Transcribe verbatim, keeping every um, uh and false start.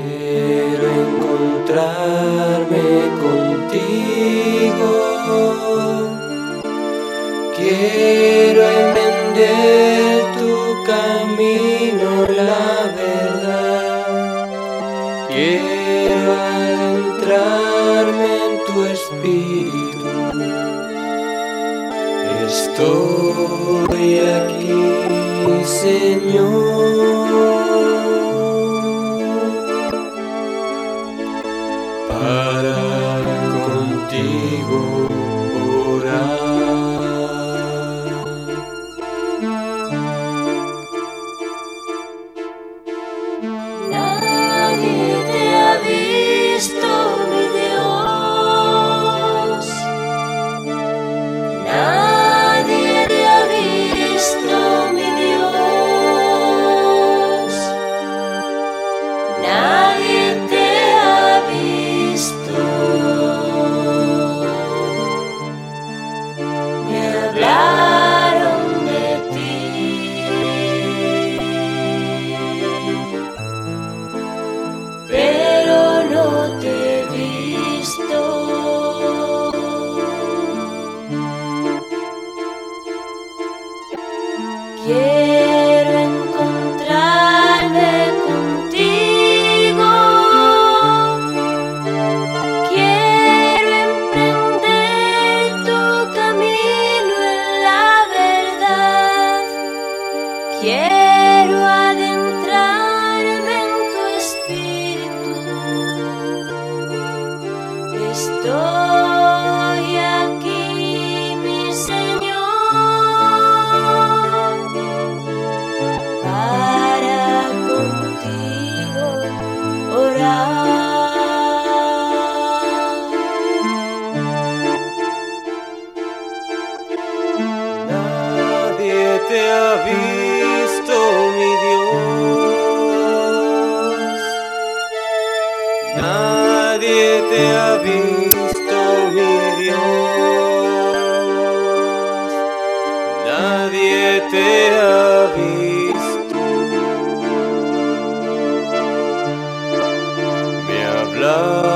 Quiero encontrarme contigo, quiero entender tu camino, la verdad, quiero adentrarme en tu espíritu. Estoy aquí, Señor, para contigo orar. Nadie te ha visto, mi Dios. Nadie te ha visto, mi Dios. Nadie te ha visto. Me hablaron de ti, pero no te he visto. Quiero encontrarme contigo, quiero emprender tu camino en la verdad, quiero adentrarme en tu espíritu. Estoy aquí, mi Señor, para contigo orar. Nadie te ha visto, mi Dios. Nadie te ha visto, mi Dios. Nadie te ha visto. Me habla